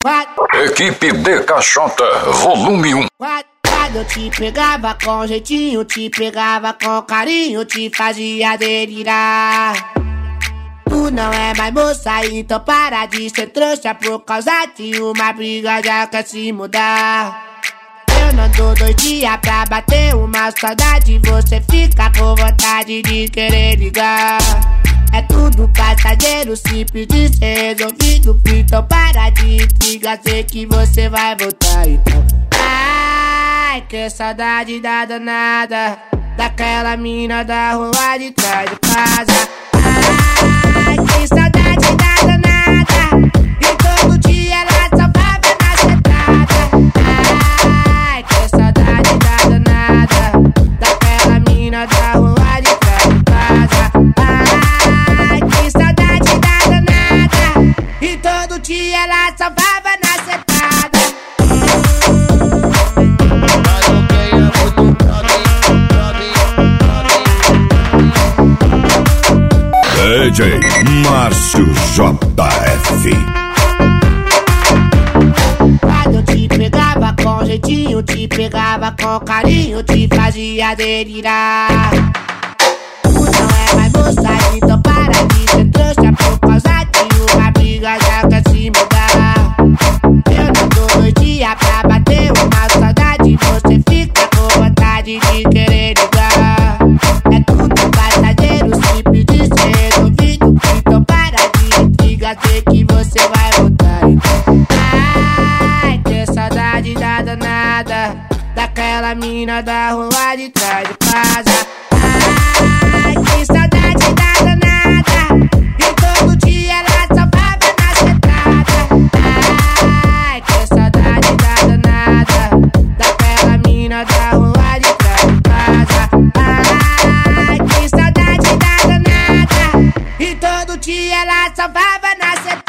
Equipe DKJ, volume 1. Quando eu te pegava com jeitinho, te pegava com carinho, te fazia delirar. Tu não é mais moça, então para de ser trouxa. Por causa de uma briga já quer se mudar. Eu não dou 2 dias pra bater uma saudade. Você fica com vontade de querer ligar. É tudo passageiro, simples de ser resolvido. Então para de intriga, sei que você vai voltar então. Ai, que saudade da danada, daquela mina da rua de trás de casa. Ai, que saudade da danada, e todo dia ela só vai na sentada. Ai, que saudade da danada, daquela mina da rua de trás de casa. Ai, que saudade da danada, e todo dia ela só vai na sentada. DJ Márcio JF. Quando eu te pegava com jeitinho, te pegava com carinho, te fazia delirar. Tu não é mais moça, então para de ser trouxa. Por causa de uma briga já quer se mudar. Eu não dou 2 dias pra bater uma saudade. Você fica com vontade de querer ligar. É tudo passageiro, simples de ser resolvido. Então para de intriga, sei que você vai voltar então. Ai, que saudade da danada, daquela mina da rua de trás de casa. Ai, que saudade da danada, e todo dia ela só vai na sentada. Ai, que saudade da danada, daquela mina da rua de trás de casa. Ai, que saudade da danada, e todo dia ela só vai na sentada.